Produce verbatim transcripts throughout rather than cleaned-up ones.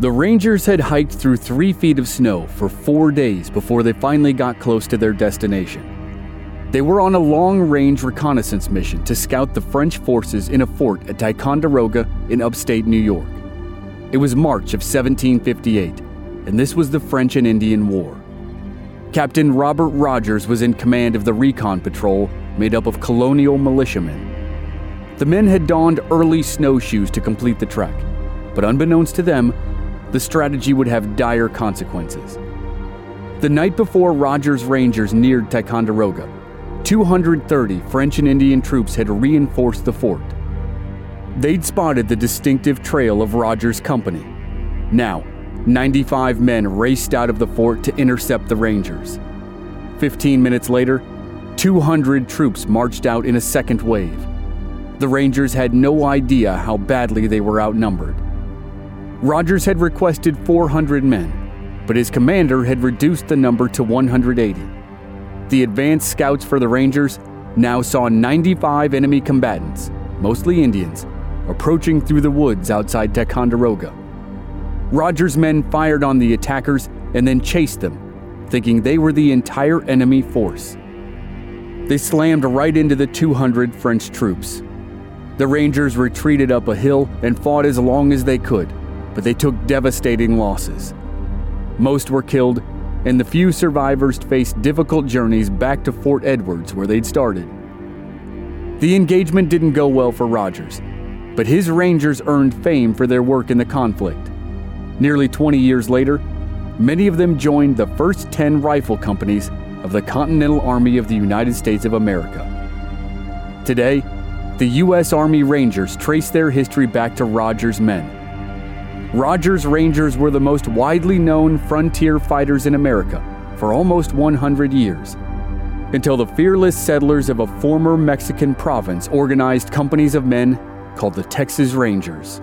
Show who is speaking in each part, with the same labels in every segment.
Speaker 1: The Rangers had hiked through three feet of snow for four days before they finally got close to their destination. They were on a long-range reconnaissance mission to scout the French forces in a fort at Ticonderoga in upstate New York. It was March of seventeen fifty-eight, and this was the French and Indian War. Captain Robert Rogers was in command of the recon patrol made up of colonial militiamen. The men had donned early snowshoes to complete the trek, but unbeknownst to them, the strategy would have dire consequences. The night before Rogers' Rangers neared Ticonderoga, two hundred thirty French and Indian troops had reinforced the fort. They'd spotted the distinctive trail of Rogers' company. Now, ninety-five men raced out of the fort to intercept the Rangers. Fifteen minutes later, two hundred troops marched out in a second wave. The Rangers had no idea how badly they were outnumbered. Rogers had requested four hundred men, but his commander had reduced the number to one hundred eighty. The advanced scouts for the Rangers now saw ninety-five enemy combatants, mostly Indians, approaching through the woods outside Ticonderoga. Rogers' men fired on the attackers and then chased them, thinking they were the entire enemy force. They slammed right into the two hundred French troops. The Rangers retreated up a hill and fought as long as they could, but they took devastating losses. Most were killed, and the few survivors faced difficult journeys back to Fort Edwards where they'd started. The engagement didn't go well for Rogers, but his Rangers earned fame for their work in the conflict. Nearly twenty years later, many of them joined the first ten rifle companies of the Continental Army of the United States of America. Today, the U S Army Rangers trace their history back to Rogers' men. Rogers' Rangers were the most widely known frontier fighters in America for almost one hundred years, until the fearless settlers of a former Mexican province organized companies of men called the Texas Rangers.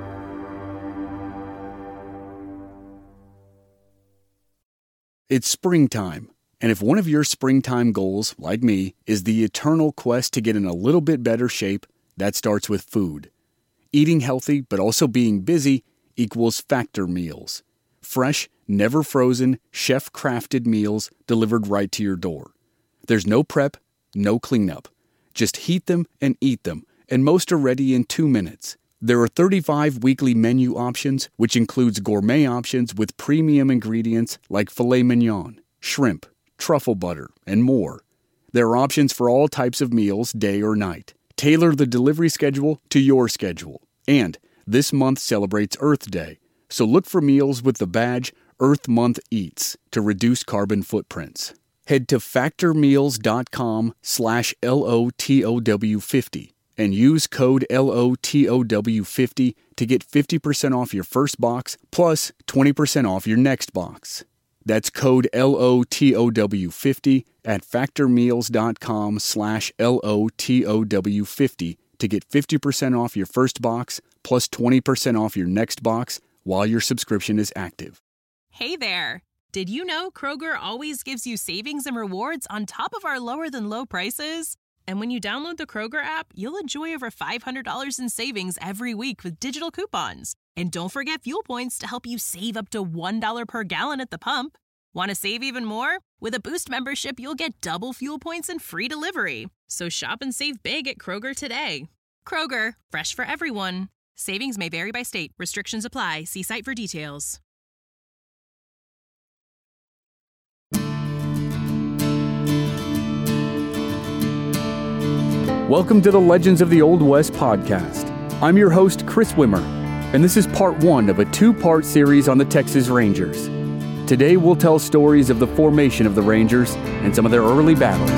Speaker 1: It's springtime, and if one of your springtime goals, like me, is the eternal quest to get in a little bit better shape, that starts with food. Eating healthy but also being busy equals Factor meals. Fresh, never frozen, chef-crafted meals delivered right to your door. There's no prep, no cleanup. Just heat them and eat them, and most are ready in two minutes. There are thirty-five weekly menu options, which includes gourmet options with premium ingredients like filet mignon, shrimp, truffle butter, and more. There are options for all types of meals, day or night. Tailor the delivery schedule to your schedule. And this month celebrates Earth Day, so look for meals with the badge Earth Month Eats to reduce carbon footprints. Head to factormeals.com slash LOTOW50 and use code L O T O W fifty to get fifty percent off your first box plus twenty percent off your next box. That's code L O T O W fifty at factormeals.com slash L O T O W50 to get fifty percent off your first box plus twenty percent off your next box while your subscription is active.
Speaker 2: Hey there! Did you know Kroger always gives you savings and rewards on top of our lower-than-low prices? And when you download the Kroger app, you'll enjoy over five hundred dollars in savings every week with digital coupons. And don't forget fuel points to help you save up to one dollar per gallon at the pump. Want to save even more? With a Boost membership, you'll get double fuel points and free delivery. So shop and save big at Kroger today. Kroger, fresh for everyone. Savings may vary by state. Restrictions apply. See site for details.
Speaker 1: Welcome to the Legends of the Old West podcast. I'm your host, Chris Wimmer, and this is part one of a two-part series on the Texas Rangers. Today we'll tell stories of the formation of the Rangers and some of their early battles.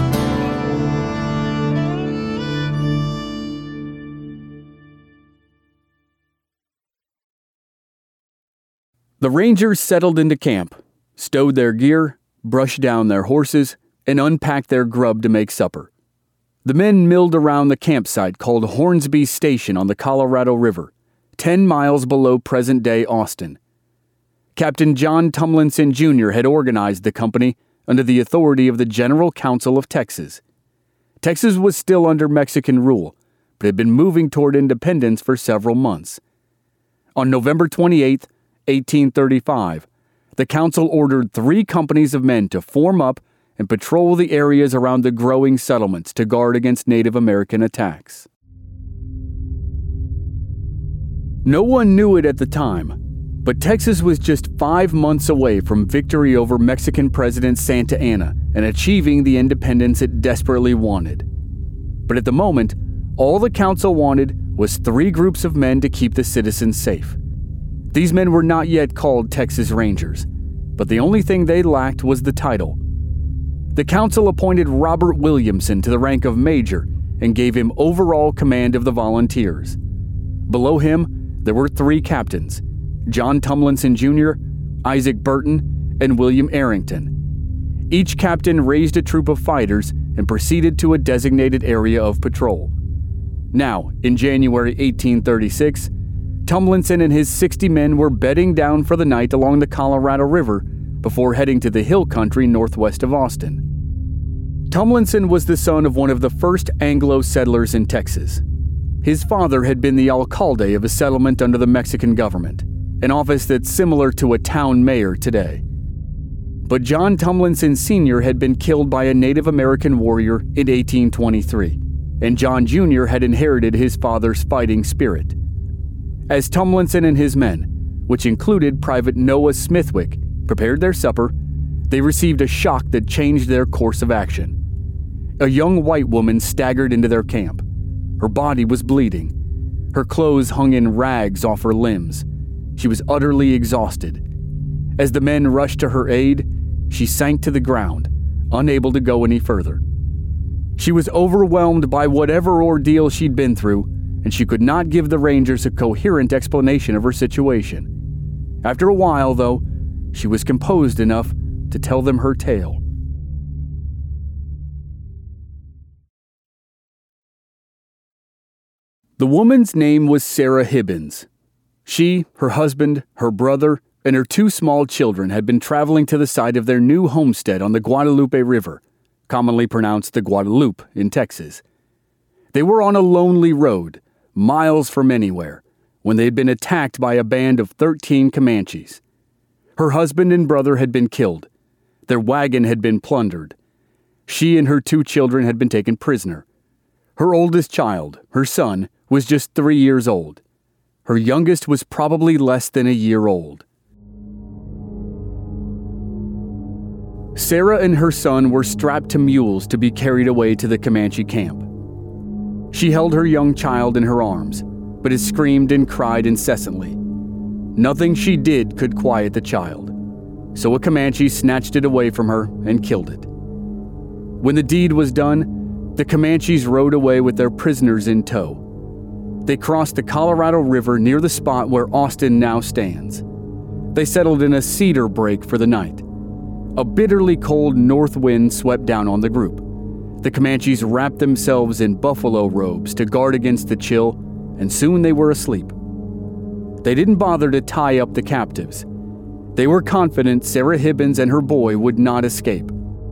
Speaker 1: The Rangers settled into camp, stowed their gear, brushed down their horses, and unpacked their grub to make supper. The men milled around the campsite called Hornsby Station on the Colorado River, ten miles below present-day Austin. Captain John Tumlinson Junior had organized the company under the authority of the General Council of Texas. Texas was still under Mexican rule, but had been moving toward independence for several months. On November twenty-eighth, eighteen thirty-five, the council ordered three companies of men to form up and patrol the areas around the growing settlements to guard against Native American attacks. No one knew it at the time, but Texas was just five months away from victory over Mexican President Santa Anna and achieving the independence it desperately wanted. But at the moment, all the council wanted was three groups of men to keep the citizens safe. These men were not yet called Texas Rangers, but the only thing they lacked was the title. The council appointed Robert Williamson to the rank of major and gave him overall command of the volunteers. Below him, there were three captains, John Tumlinson Junior, Isaac Burton, and William Arrington. Each captain raised a troop of fighters and proceeded to a designated area of patrol. Now, in January eighteen thirty-six, Tumlinson and his sixty men were bedding down for the night along the Colorado River before heading to the hill country northwest of Austin. Tumlinson was the son of one of the first Anglo settlers in Texas. His father had been the alcalde of a settlement under the Mexican government, an office that's similar to a town mayor today. But John Tumlinson Senior had been killed by a Native American warrior in eighteen twenty-three, and John Junior had inherited his father's fighting spirit. As Tumlinson and his men, which included Private Noah Smithwick, prepared their supper, they received a shock that changed their course of action. A young white woman staggered into their camp. Her body was bleeding. Her clothes hung in rags off her limbs. She was utterly exhausted. As the men rushed to her aid, she sank to the ground, unable to go any further. She was overwhelmed by whatever ordeal she'd been through, and she could not give the Rangers a coherent explanation of her situation. After a while, though, she was composed enough to tell them her tale. The woman's name was Sarah Hibbins. She, her husband, her brother, and her two small children had been traveling to the site of their new homestead on the Guadalupe River, commonly pronounced the Guadalupe in Texas. They were on a lonely road, miles from anywhere, when they had been attacked by a band of thirteen Comanches. Her husband and brother had been killed. Their wagon had been plundered. She and her two children had been taken prisoner. Her oldest child, her son, was just three years old. Her youngest was probably less than a year old. Sarah and her son were strapped to mules to be carried away to the Comanche camp. She held her young child in her arms, but it screamed and cried incessantly. Nothing she did could quiet the child, so a Comanche snatched it away from her and killed it. When the deed was done, the Comanches rode away with their prisoners in tow. They crossed the Colorado River near the spot where Austin now stands. They settled in a cedar break for the night. A bitterly cold north wind swept down on the group. The Comanches wrapped themselves in buffalo robes to guard against the chill, and soon they were asleep. They didn't bother to tie up the captives. They were confident Sarah Hibbins and her boy would not escape.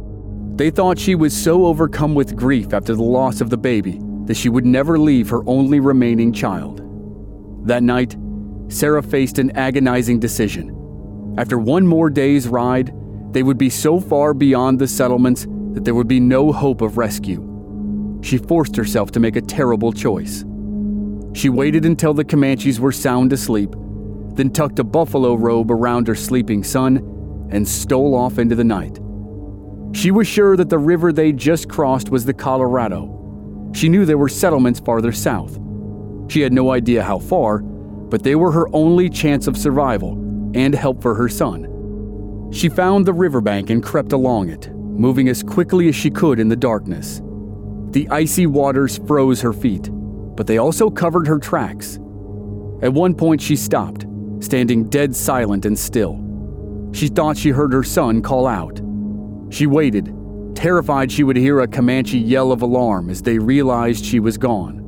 Speaker 1: They thought she was so overcome with grief after the loss of the baby that she would never leave her only remaining child. That night, Sarah faced an agonizing decision. After one more day's ride, they would be so far beyond the settlements that there would be no hope of rescue. She forced herself to make a terrible choice. She waited until the Comanches were sound asleep, then tucked a buffalo robe around her sleeping son and stole off into the night. She was sure that the river they just crossed was the Colorado. She knew there were settlements farther south. She had no idea how far, but they were her only chance of survival and help for her son. She found the riverbank and crept along it, moving as quickly as she could in the darkness. The icy waters froze her feet, but they also covered her tracks. At one point she stopped, standing dead silent and still. She thought she heard her son call out. She waited, terrified she would hear a Comanche yell of alarm as they realized she was gone.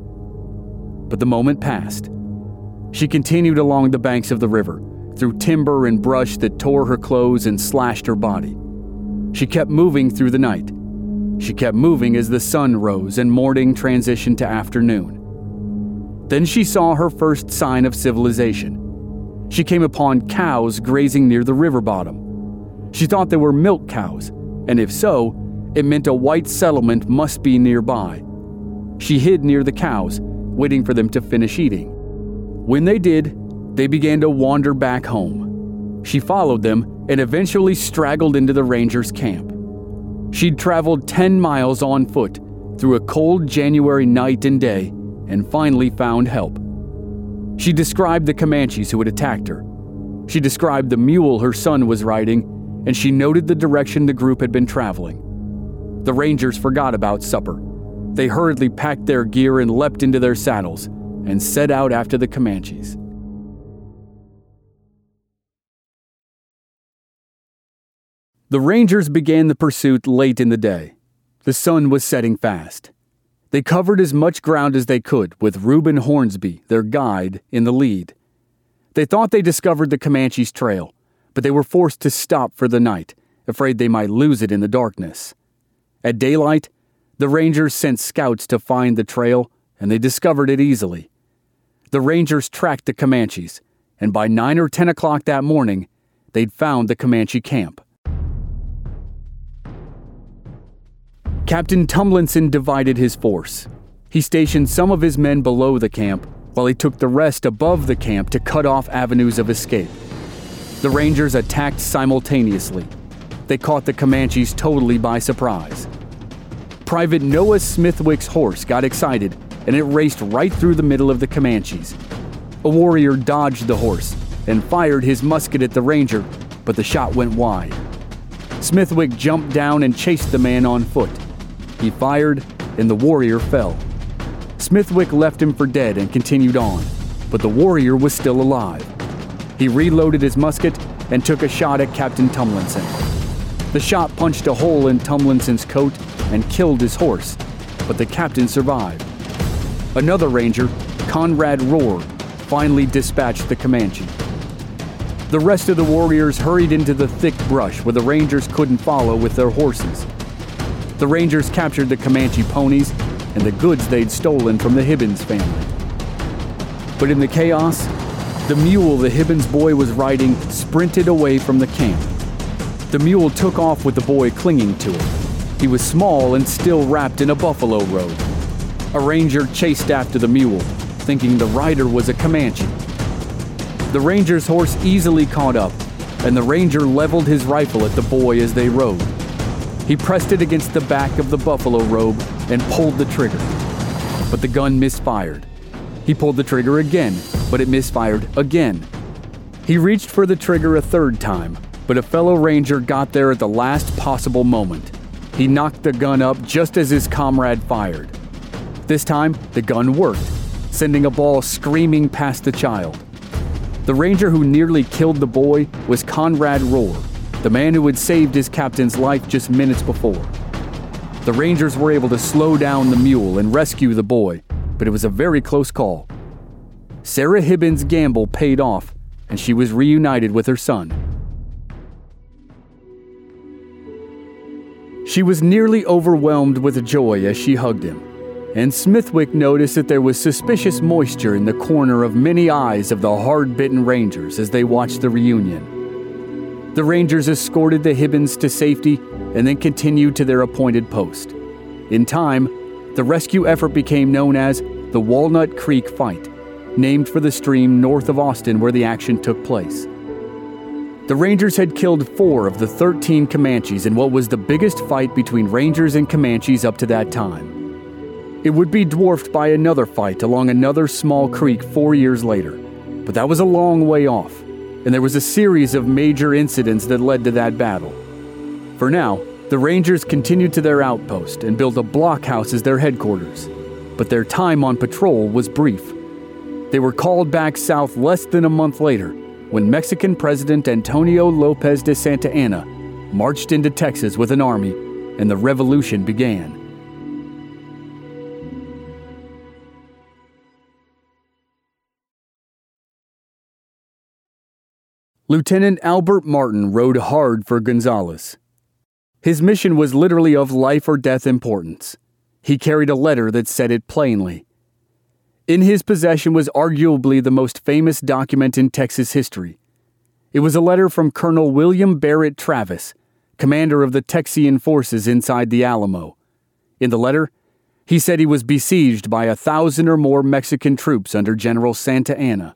Speaker 1: But the moment passed. She continued along the banks of the river, through timber and brush that tore her clothes and slashed her body. She kept moving through the night. She kept moving as the sun rose and morning transitioned to afternoon. Then she saw her first sign of civilization. she came upon cows grazing near the river bottom. She thought they were milk cows, and if so, it meant a white settlement must be nearby. She hid near the cows, waiting for them to finish eating. When they did, they began to wander back home. She followed them and eventually straggled into the Rangers' camp. She'd traveled ten miles on foot through a cold January night and day and finally found help. She described the Comanches who had attacked her. She described the mule her son was riding, and she noted the direction the group had been traveling. The Rangers forgot about supper. They hurriedly packed their gear and leapt into their saddles and set out after the Comanches. The Rangers began the pursuit late in the day. The sun was setting fast. They covered as much ground as they could, with Reuben Hornsby, their guide, in the lead. They thought they discovered the Comanches' trail, but they were forced to stop for the night, afraid they might lose it in the darkness. At daylight, the Rangers sent scouts to find the trail, and they discovered it easily. The Rangers tracked the Comanches, and by nine or ten o'clock that morning, they'd found the Comanche camp. Captain Tumlinson divided his force. He stationed some of his men below the camp, while he took the rest above the camp to cut off avenues of escape. The Rangers attacked simultaneously. They caught the Comanches totally by surprise. Private Noah Smithwick's horse got excited, and it raced right through the middle of the Comanches. A warrior dodged the horse and fired his musket at the Ranger, but the shot went wide. Smithwick jumped down and chased the man on foot. He fired, and the warrior fell. Smithwick left him for dead and continued on, but the warrior was still alive. He reloaded his musket and took a shot at Captain Tumlinson. The shot punched a hole in Tumlinson's coat and killed his horse, but the captain survived. Another ranger, Conrad Rohr, finally dispatched the Comanche. The rest of the warriors hurried into the thick brush where the Rangers couldn't follow with their horses. The Rangers captured the Comanche ponies and the goods they'd stolen from the Hibbins family. But in the chaos, the mule the Hibbins boy was riding sprinted away from the camp. The mule took off with the boy clinging to it. He was small and still wrapped in a buffalo robe. A ranger chased after the mule, thinking the rider was a Comanche. The ranger's horse easily caught up, and the ranger leveled his rifle at the boy as they rode. He pressed it against the back of the buffalo robe and pulled the trigger. But the gun misfired. He pulled the trigger again, but it misfired again. He reached for the trigger a third time, but a fellow ranger got there at the last possible moment. He knocked the gun up just as his comrade fired. This time, the gun worked, sending a ball screaming past the child. The ranger who nearly killed the boy was Conrad Rohr, the man who had saved his captain's life just minutes before. The Rangers were able to slow down the mule and rescue the boy, but it was a very close call. Sarah Hibbins' gamble paid off, and she was reunited with her son. She was nearly overwhelmed with joy as she hugged him, and Smithwick noticed that there was suspicious moisture in the corner of many eyes of the hard-bitten Rangers as they watched the reunion. The Rangers escorted the Hibbins to safety and then continued to their appointed post. In time, the rescue effort became known as the Walnut Creek Fight, named for the stream north of Austin where the action took place. The Rangers had killed four of the thirteen Comanches in what was the biggest fight between Rangers and Comanches up to that time. It would be dwarfed by another fight along another small creek four years later, but that was a long way off, and there was a series of major incidents that led to that battle. For now, the Rangers continued to their outpost and built a blockhouse as their headquarters, but their time on patrol was brief. They were called back south less than a month later when Mexican President Antonio Lopez de Santa Anna marched into Texas with an army, and the revolution began. Lieutenant Albert Martin rode hard for Gonzales. His mission was literally of life or death importance. He carried a letter that said it plainly. In his possession was arguably the most famous document in Texas history. It was a letter from Colonel William Barrett Travis, commander of the Texian forces inside the Alamo. In the letter, he said he was besieged by a thousand or more Mexican troops under General Santa Anna.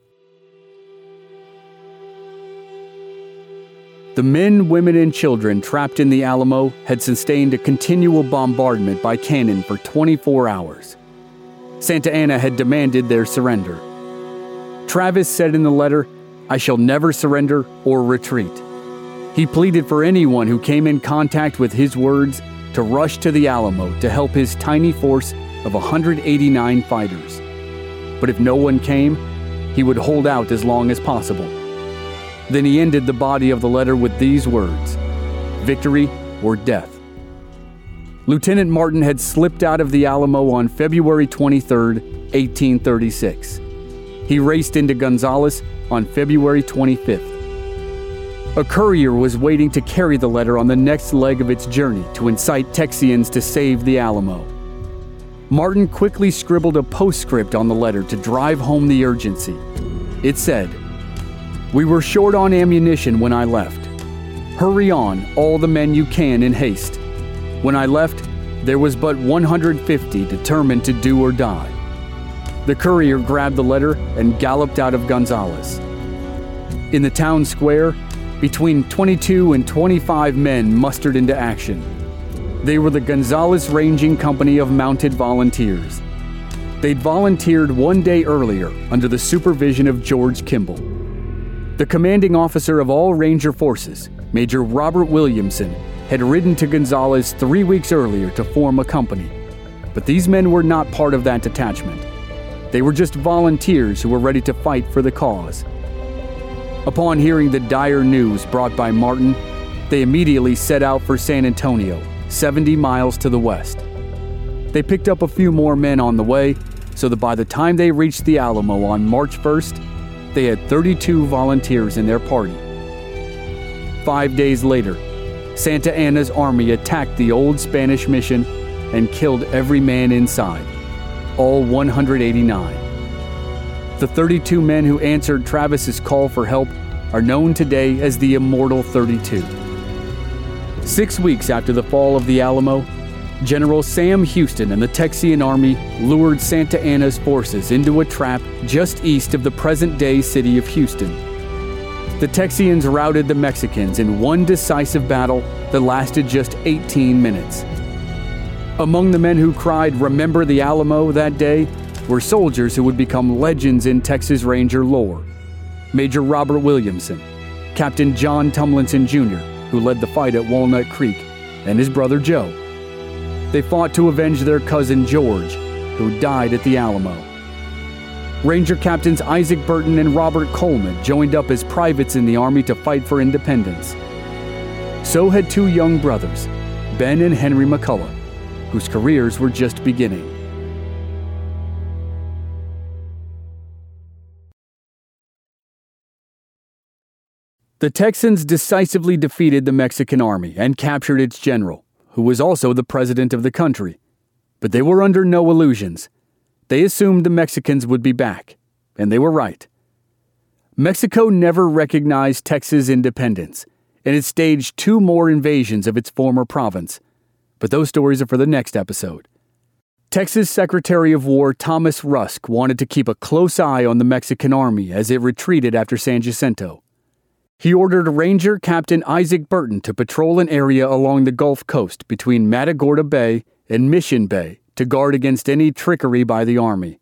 Speaker 1: The men, women, and children trapped in the Alamo had sustained a continual bombardment by cannon for twenty-four hours. Santa Anna had demanded their surrender. Travis said in the letter, "I shall never surrender or retreat." He pleaded for anyone who came in contact with his words to rush to the Alamo to help his tiny force of one hundred eighty-nine fighters. But if no one came, he would hold out as long as possible. Then he ended the body of the letter with these words: "Victory or death." Lieutenant Martin had slipped out of the Alamo on February twenty-third, eighteen thirty-six. He raced into Gonzales on February twenty-fifth. A courier was waiting to carry the letter on the next leg of its journey to incite Texians to save the Alamo. Martin quickly scribbled a postscript on the letter to drive home the urgency. It said, "We were short on ammunition when I left. Hurry on, all the men you can in haste. When I left, there was but one hundred fifty determined to do or die." The courier grabbed the letter and galloped out of Gonzales. In the town square, between twenty-two and twenty-five men mustered into action. They were the Gonzales Ranging Company of Mounted Volunteers. They'd volunteered one day earlier under the supervision of George Kimball. The commanding officer of all Ranger forces, Major Robert Williamson, had ridden to Gonzales three weeks earlier to form a company. But these men were not part of that detachment. They were just volunteers who were ready to fight for the cause. Upon hearing the dire news brought by Martin, they immediately set out for San Antonio, seventy miles to the west. They picked up a few more men on the way, so that by the time they reached the Alamo on March first, they had thirty-two volunteers in their party. Five days later, Santa Anna's army attacked the old Spanish mission and killed every man inside, all one hundred eighty-nine. The thirty-two men who answered Travis's call for help are known today as the Immortal thirty-two. Six weeks after the fall of the Alamo, General Sam Houston and the Texian Army lured Santa Anna's forces into a trap just east of the present-day city of Houston. The Texians routed the Mexicans in one decisive battle that lasted just eighteen minutes. Among the men who cried, "Remember the Alamo," that day were soldiers who would become legends in Texas Ranger lore. Major Robert Williamson, Captain John Tumlinson Junior, who led the fight at Walnut Creek, and his brother Joe. They fought to avenge their cousin George, who died at the Alamo. Ranger Captains Isaac Burton and Robert Coleman joined up as privates in the Army to fight for independence. So had two young brothers, Ben and Henry McCullough, whose careers were just beginning. The Texans decisively defeated the Mexican army and captured its general, who was also the president of the country. But they were under no illusions. They assumed the Mexicans would be back, and they were right. Mexico never recognized Texas independence, and it staged two more invasions of its former province. But those stories are for the next episode. Texas Secretary of War Thomas Rusk wanted to keep a close eye on the Mexican army as it retreated after San Jacinto. He ordered Ranger Captain Isaac Burton to patrol an area along the Gulf Coast between Matagorda Bay and Mission Bay to guard against any trickery by the Army.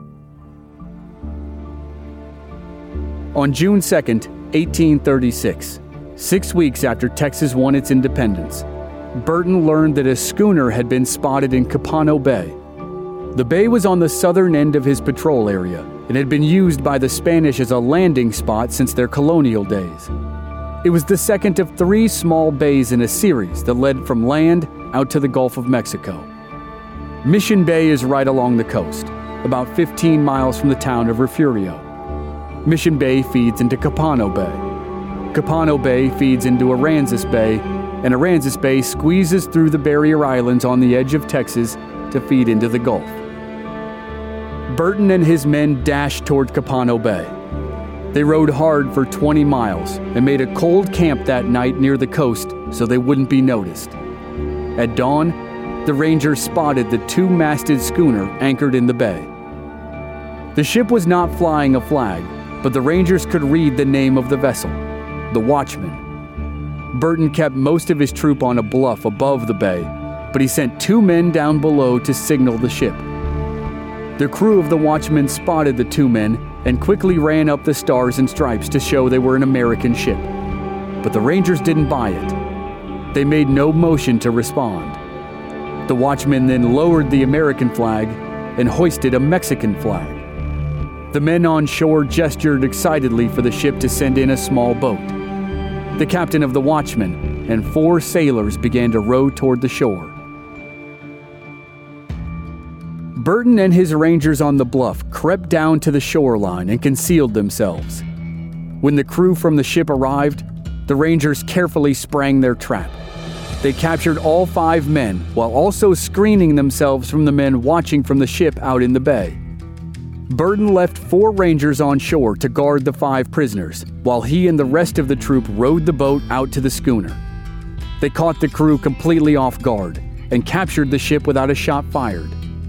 Speaker 1: On June second, eighteen thirty-six, six weeks after Texas won its independence, Burton learned that a schooner had been spotted in Capano Bay. The bay was on the southern end of his patrol area and had been used by the Spanish as a landing spot since their colonial days. It was the second of three small bays in a series that led from land out to the Gulf of Mexico. Mission Bay is right along the coast, about fifteen miles from the town of Refugio. Mission Bay feeds into Capano Bay. Capano Bay feeds into Aransas Bay, and Aransas Bay squeezes through the barrier islands on the edge of Texas to feed into the Gulf. Burton and his men dashed toward Capano Bay. They rowed hard for twenty miles and made a cold camp that night near the coast so they wouldn't be noticed. At dawn, the Rangers spotted the two-masted schooner anchored in the bay. The ship was not flying a flag, but the Rangers could read the name of the vessel, the Watchman. Burton kept most of his troop on a bluff above the bay, but he sent two men down below to signal the ship. The crew of the Watchman spotted the two men and quickly ran up the stars and stripes to show they were an American ship. But the Rangers didn't buy it. They made no motion to respond. The Watchmen then lowered the American flag and hoisted a Mexican flag. The men on shore gestured excitedly for the ship to send in a small boat. The captain of the Watchmen and four sailors began to row toward the shore. Burton and his Rangers on the bluff crept down to the shoreline and concealed themselves. When the crew from the ship arrived, the Rangers carefully sprang their trap. They captured all five men while also screening themselves from the men watching from the ship out in the bay. Burton left four Rangers on shore to guard the five prisoners, while he and the rest of the troop rowed the boat out to the schooner. They caught the crew completely off guard and captured the ship without a shot fired.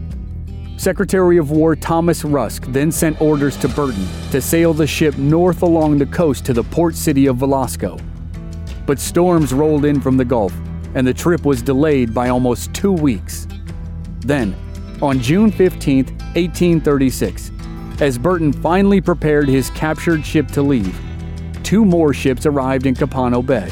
Speaker 1: Secretary of War Thomas Rusk then sent orders to Burton to sail the ship north along the coast to the port city of Velasco. But storms rolled in from the Gulf, and the trip was delayed by almost two weeks. Then, on June fifteenth, eighteen thirty-six, as Burton finally prepared his captured ship to leave, two more ships arrived in Capano Bay.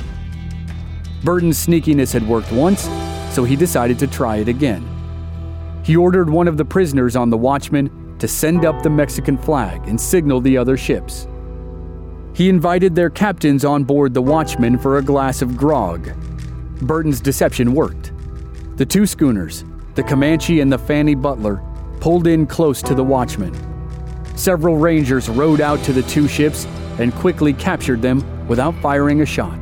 Speaker 1: Burton's sneakiness had worked once, so he decided to try it again. He ordered one of the prisoners on the Watchman to send up the Mexican flag and signal the other ships. He invited their captains on board the Watchman for a glass of grog. Burton's deception worked. The two schooners, the Comanche and the Fanny Butler, pulled in close to the Watchman. Several Rangers rowed out to the two ships and quickly captured them without firing a shot.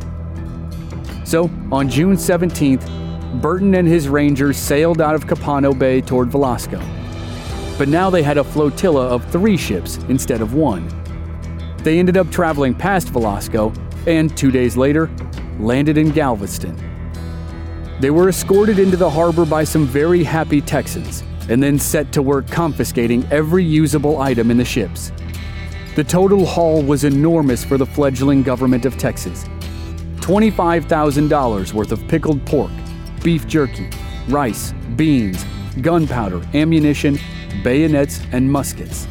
Speaker 1: So, on June seventeenth, Burton and his Rangers sailed out of Capano Bay toward Velasco. But now they had a flotilla of three ships instead of one. They ended up traveling past Velasco and, two days later, landed in Galveston. They were escorted into the harbor by some very happy Texans and then set to work confiscating every usable item in the ships. The total haul was enormous for the fledgling government of Texas. twenty-five thousand dollars worth of pickled pork, beef jerky, rice, beans, gunpowder, ammunition, bayonets, and muskets.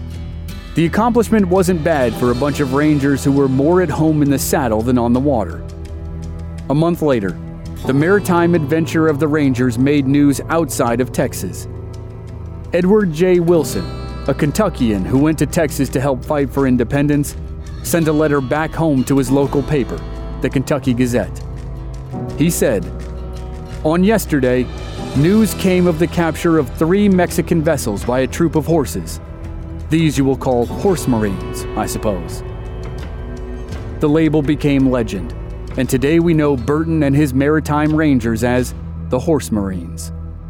Speaker 1: The accomplishment wasn't bad for a bunch of Rangers who were more at home in the saddle than on the water. A month later, the maritime adventure of the Rangers made news outside of Texas. Edward J. Wilson, a Kentuckian who went to Texas to help fight for independence, sent a letter back home to his local paper, the Kentucky Gazette. He said, "On yesterday, news came of the capture of three Mexican vessels by a troop of horses. These you will call horse marines, I suppose." The label became legend, and today we know Burton and his maritime Rangers as the Horse Marines.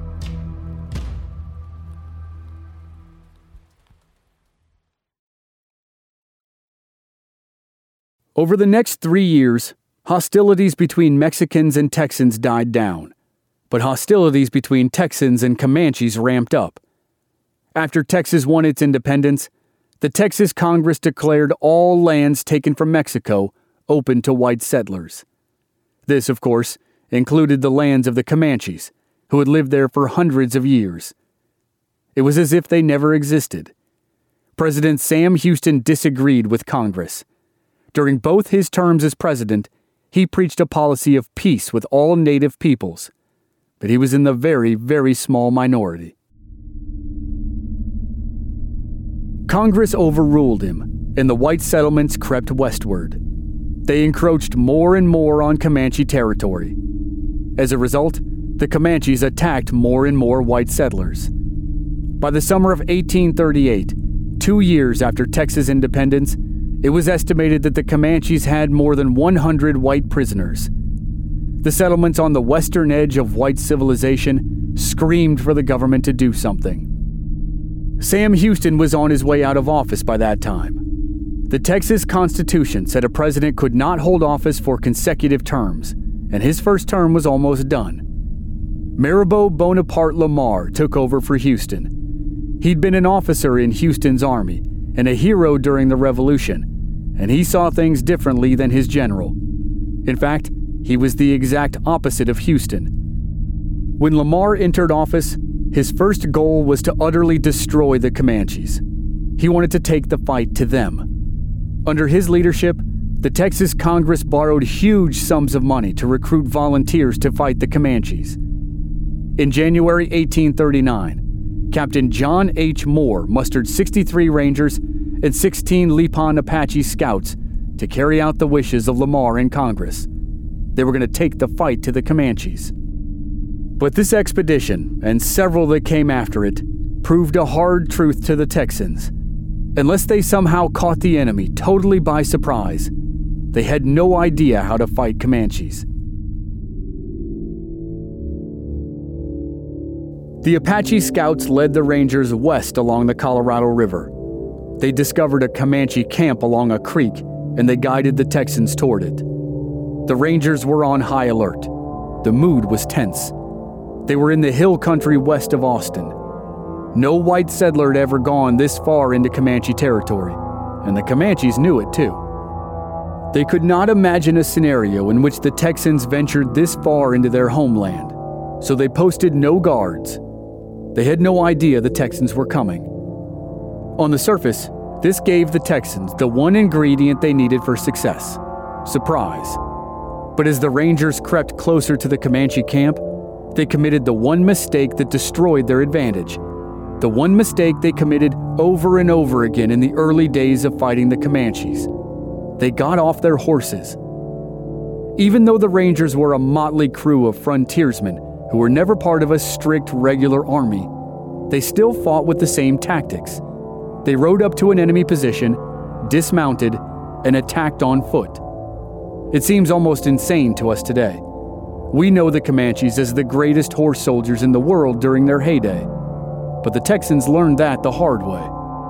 Speaker 1: Over the next three years, hostilities between Mexicans and Texans died down, but hostilities between Texans and Comanches ramped up. After Texas won its independence, the Texas Congress declared all lands taken from Mexico open to white settlers. This, of course, included the lands of the Comanches, who had lived there for hundreds of years. It was as if they never existed. President Sam Houston disagreed with Congress. During both his terms as president, he preached a policy of peace with all native peoples, but he was in the very, very small minority. Congress overruled him, and the white settlements crept westward. They encroached more and more on Comanche territory. As a result, the Comanches attacked more and more white settlers. By the summer of eighteen thirty-eight, two years after Texas independence, it was estimated that the Comanches had more than one hundred white prisoners. The settlements on the western edge of white civilization screamed for the government to do something. Sam Houston was on his way out of office by that time. The Texas Constitution said a president could not hold office for consecutive terms, and his first term was almost done. Mirabeau Bonaparte Lamar took over for Houston. He'd been an officer in Houston's army and a hero during the Revolution, and he saw things differently than his general. In fact, he was the exact opposite of Houston. When Lamar entered office, his first goal was to utterly destroy the Comanches. He wanted to take the fight to them. Under his leadership, the Texas Congress borrowed huge sums of money to recruit volunteers to fight the Comanches. In January eighteen thirty-nine, Captain John H. Moore mustered sixty-three Rangers and sixteen Lipan Apache scouts to carry out the wishes of Lamar in Congress. They were going to take the fight to the Comanches. But this expedition, and several that came after it, proved a hard truth to the Texans. Unless they somehow caught the enemy totally by surprise, they had no idea how to fight Comanches. The Apache scouts led the Rangers west along the Colorado River. They discovered a Comanche camp along a creek, and they guided the Texans toward it. The Rangers were on high alert. The mood was tense. They were in the hill country west of Austin. No white settler had ever gone this far into Comanche territory, and the Comanches knew it too. They could not imagine a scenario in which the Texans ventured this far into their homeland, so they posted no guards. They had no idea the Texans were coming. On the surface, this gave the Texans the one ingredient they needed for success: surprise. But as the Rangers crept closer to the Comanche camp, they committed the one mistake that destroyed their advantage. The one mistake they committed over and over again in the early days of fighting the Comanches. They got off their horses. Even though the Rangers were a motley crew of frontiersmen who were never part of a strict regular army, they still fought with the same tactics. They rode up to an enemy position, dismounted, and attacked on foot. It seems almost insane to us today. We know the Comanches as the greatest horse soldiers in the world during their heyday, but the Texans learned that the hard way.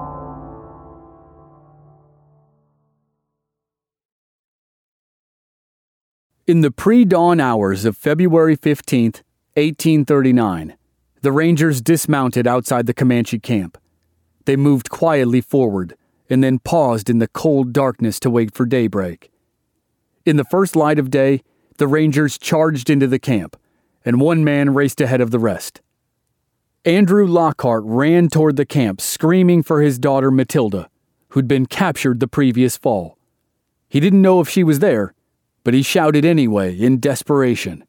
Speaker 1: In the pre-dawn hours of February fifteenth, eighteen thirty-nine, the Rangers dismounted outside the Comanche camp. They moved quietly forward and then paused in the cold darkness to wait for daybreak. In the first light of day, the Rangers charged into the camp, and one man raced ahead of the rest. Andrew Lockhart ran toward the camp, screaming for his daughter Matilda, who'd been captured the previous fall. He didn't know if she was there, but he shouted anyway in desperation.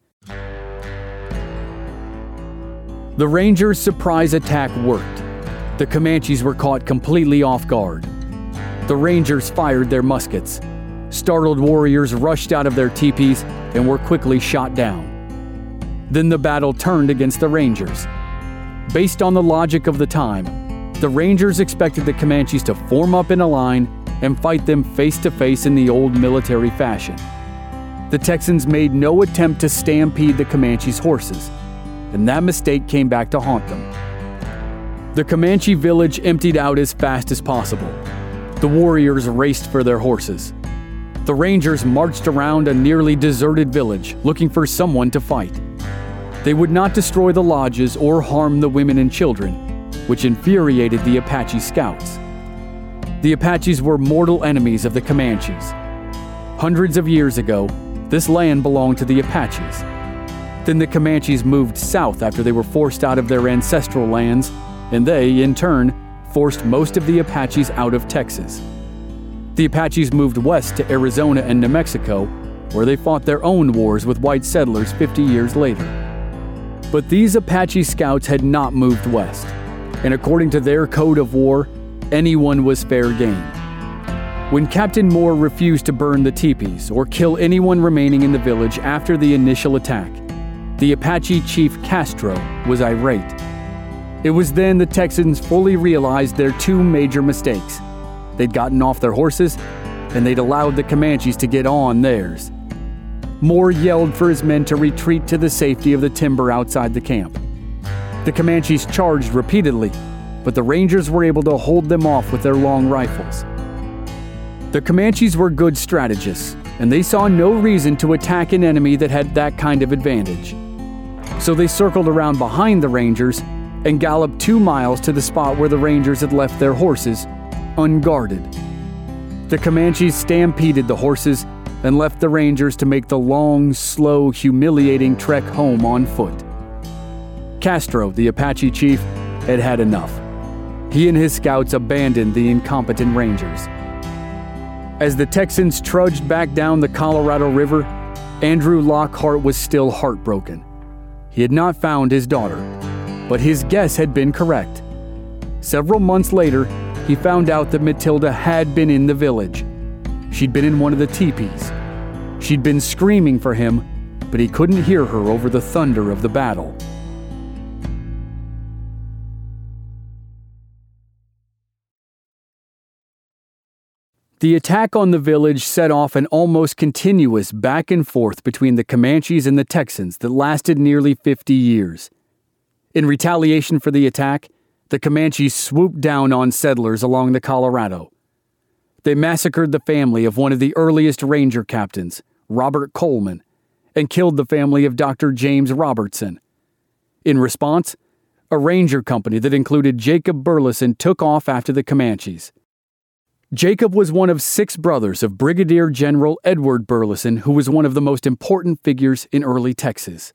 Speaker 1: The Rangers' surprise attack worked. The Comanches were caught completely off guard. The Rangers fired their muskets. Startled warriors rushed out of their teepees and were quickly shot down. Then the battle turned against the Rangers. Based on the logic of the time, the Rangers expected the Comanches to form up in a line and fight them face to face in the old military fashion. The Texans made no attempt to stampede the Comanches' horses, and that mistake came back to haunt them. The Comanche village emptied out as fast as possible. The warriors raced for their horses. The Rangers marched around a nearly deserted village looking for someone to fight. They would not destroy the lodges or harm the women and children, which infuriated the Apache scouts. The Apaches were mortal enemies of the Comanches. Hundreds of years ago, this land belonged to the Apaches. Then the Comanches moved south after they were forced out of their ancestral lands, and they, in turn, forced most of the Apaches out of Texas. The Apaches moved west to Arizona and New Mexico, where they fought their own wars with white settlers fifty years later. But these Apache scouts had not moved west, and according to their code of war, anyone was fair game. When Captain Moore refused to burn the teepees or kill anyone remaining in the village after the initial attack, the Apache chief Castro was irate. It was then the Texans fully realized their two major mistakes. They'd gotten off their horses, and they'd allowed the Comanches to get on theirs. Moore yelled for his men to retreat to the safety of the timber outside the camp. The Comanches charged repeatedly, but the Rangers were able to hold them off with their long rifles. The Comanches were good strategists, and they saw no reason to attack an enemy that had that kind of advantage. So they circled around behind the Rangers and galloped two miles to the spot where the Rangers had left their horses, unguarded. The Comanches stampeded the horses and left the Rangers to make the long, slow, humiliating trek home on foot. Castro, the Apache chief, had had enough. He and his scouts abandoned the incompetent Rangers. As the Texans trudged back down the Colorado River, Andrew Lockhart was still heartbroken. He had not found his daughter, but his guess had been correct. Several months later, he found out that Matilda had been in the village. She'd been in one of the teepees. She'd been screaming for him, but he couldn't hear her over the thunder of the battle. The attack on the village set off an almost continuous back and forth between the Comanches and the Texans that lasted nearly fifty years. In retaliation for the attack, the Comanches swooped down on settlers along the Colorado. They massacred the family of one of the earliest Ranger captains, Robert Coleman, and killed the family of Doctor James Robertson. In response, a Ranger company that included Jacob Burleson took off after the Comanches. Jacob was one of six brothers of Brigadier General Edward Burleson, who was one of the most important figures in early Texas.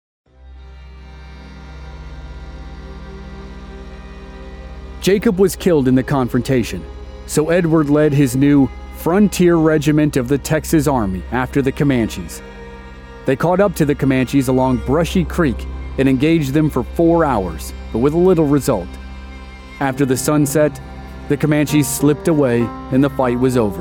Speaker 1: Jacob was killed in the confrontation, so Edward led his new Frontier Regiment of the Texas Army after the Comanches. They caught up to the Comanches along Brushy Creek and engaged them for four hours, but with little result. After the sun set, the Comanches slipped away and the fight was over.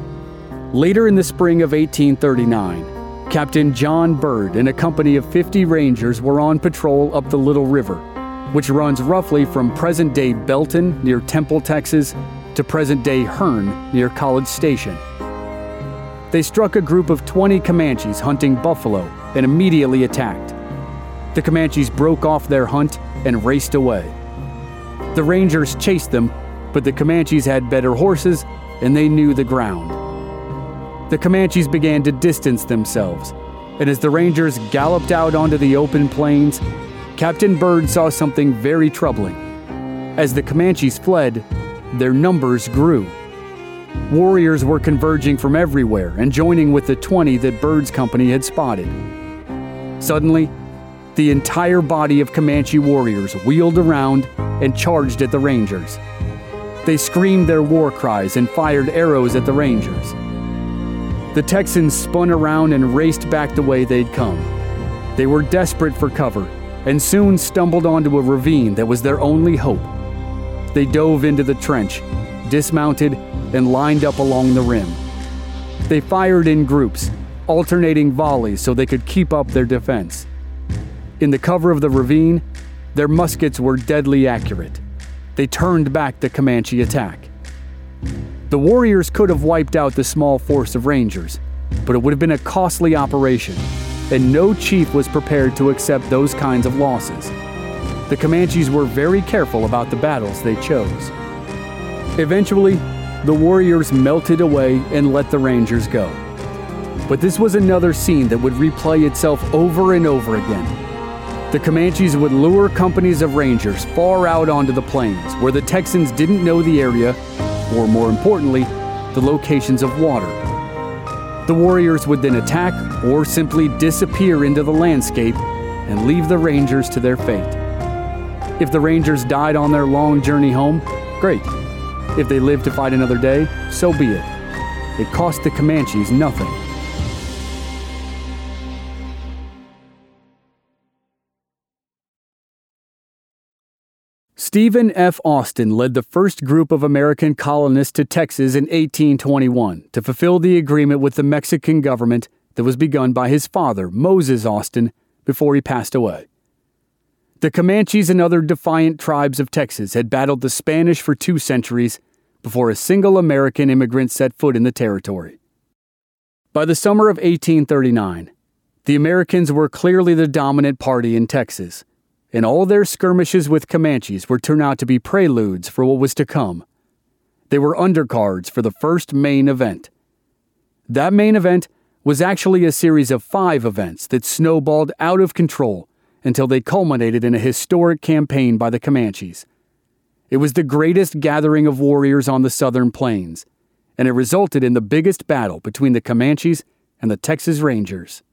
Speaker 1: Later in the spring of eighteen thirty-nine, Captain John Bird and a company of fifty Rangers were on patrol up the Little River, which runs roughly from present-day Belton near Temple, Texas, to present-day Hearne near College Station. They struck a group of twenty Comanches hunting buffalo and immediately attacked. The Comanches broke off their hunt and raced away. The Rangers chased them, but the Comanches had better horses and they knew the ground. The Comanches began to distance themselves, and as the Rangers galloped out onto the open plains, Captain Bird saw something very troubling. As the Comanches fled, their numbers grew. Warriors were converging from everywhere and joining with the twenty that Bird's company had spotted. Suddenly, the entire body of Comanche warriors wheeled around and charged at the Rangers. They screamed their war cries and fired arrows at the Rangers. The Texans spun around and raced back the way they'd come. They were desperate for cover and soon stumbled onto a ravine that was their only hope. They dove into the trench, dismounted, and lined up along the rim. They fired in groups, alternating volleys so they could keep up their defense. In the cover of the ravine, their muskets were deadly accurate. They turned back the Comanche attack. The warriors could have wiped out the small force of Rangers, but it would have been a costly operation, and no chief was prepared to accept those kinds of losses. The Comanches were very careful about the battles they chose. Eventually, the warriors melted away and let the Rangers go. But this was another scene that would replay itself over and over again. The Comanches would lure companies of Rangers far out onto the plains where the Texans didn't know the area, or more importantly, the locations of water. The warriors would then attack or simply disappear into the landscape and leave the Rangers to their fate. If the Rangers died on their long journey home, great. If they lived to fight another day, so be it. It cost the Comanches nothing. Stephen F. Austin led the first group of American colonists to Texas in eighteen twenty-one to fulfill the agreement with the Mexican government that was begun by his father, Moses Austin, before he passed away. The Comanches and other defiant tribes of Texas had battled the Spanish for two centuries before a single American immigrant set foot in the territory. By the summer of eighteen thirty-nine, the Americans were clearly the dominant party in Texas, and all their skirmishes with Comanches would turn out to be preludes for what was to come. They were undercards for the first main event. That main event was actually a series of five events that snowballed out of control until they culminated in a historic campaign by the Comanches. It was the greatest gathering of warriors on the southern plains, and it resulted in the biggest battle between the Comanches and the Texas Rangers.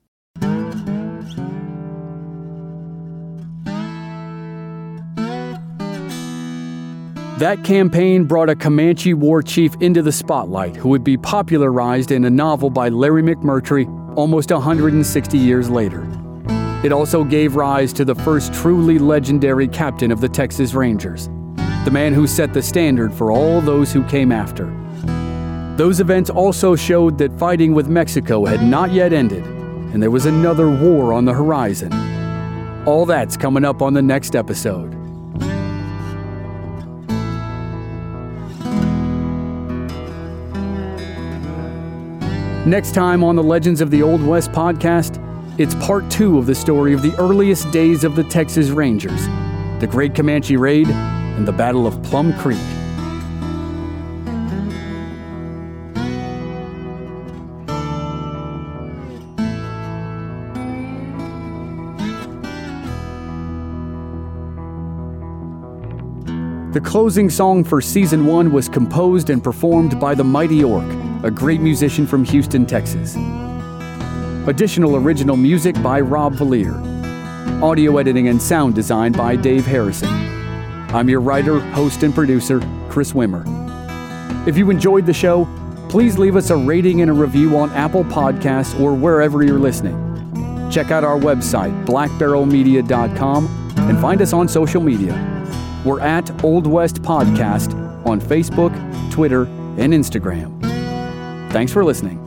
Speaker 1: That campaign brought a Comanche war chief into the spotlight who would be popularized in a novel by Larry McMurtry almost one hundred sixty years later. It also gave rise to the first truly legendary captain of the Texas Rangers, the man who set the standard for all those who came after. Those events also showed that fighting with Mexico had not yet ended, and there was another war on the horizon. All that's coming up on the next episode. Next time on the Legends of the Old West podcast, it's part two of the story of the earliest days of the Texas Rangers, the Great Comanche Raid, and the Battle of Plum Creek. The closing song for Season one was composed and performed by the Mighty Orc, a great musician from Houston, Texas. Additional original music by Rob Valier. Audio editing and sound design by Dave Harrison. I'm your writer, host, and producer, Chris Wimmer. If you enjoyed the show, please leave us a rating and a review on Apple Podcasts or wherever you're listening. Check out our website, black barrel media dot com, and find us on social media. We're at Old West Podcast on Facebook, Twitter, and Instagram. Thanks for listening.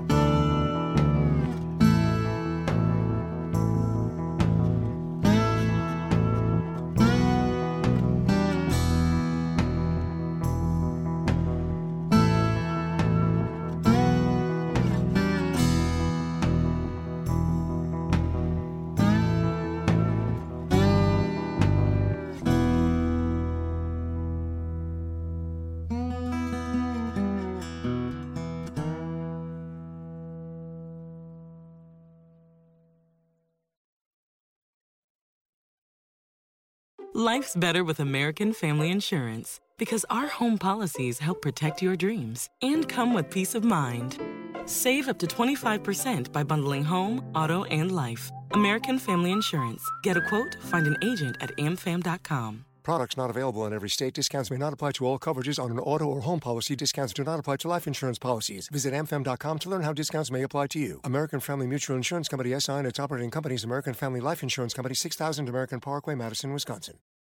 Speaker 3: Life's better with American Family Insurance because our home policies help protect your dreams and come with peace of mind. Save up to twenty-five percent by bundling home, auto, and life. American Family Insurance. Get a quote, find an agent at a m fam dot com.
Speaker 4: Products not available in every state. Discounts may not apply to all coverages on an auto or home policy. Discounts do not apply to life insurance policies. Visit a m fam dot com to learn how discounts may apply to you. American Family Mutual Insurance Company, S I and its operating companies, American Family Life Insurance Company, six thousand American Parkway, Madison, Wisconsin.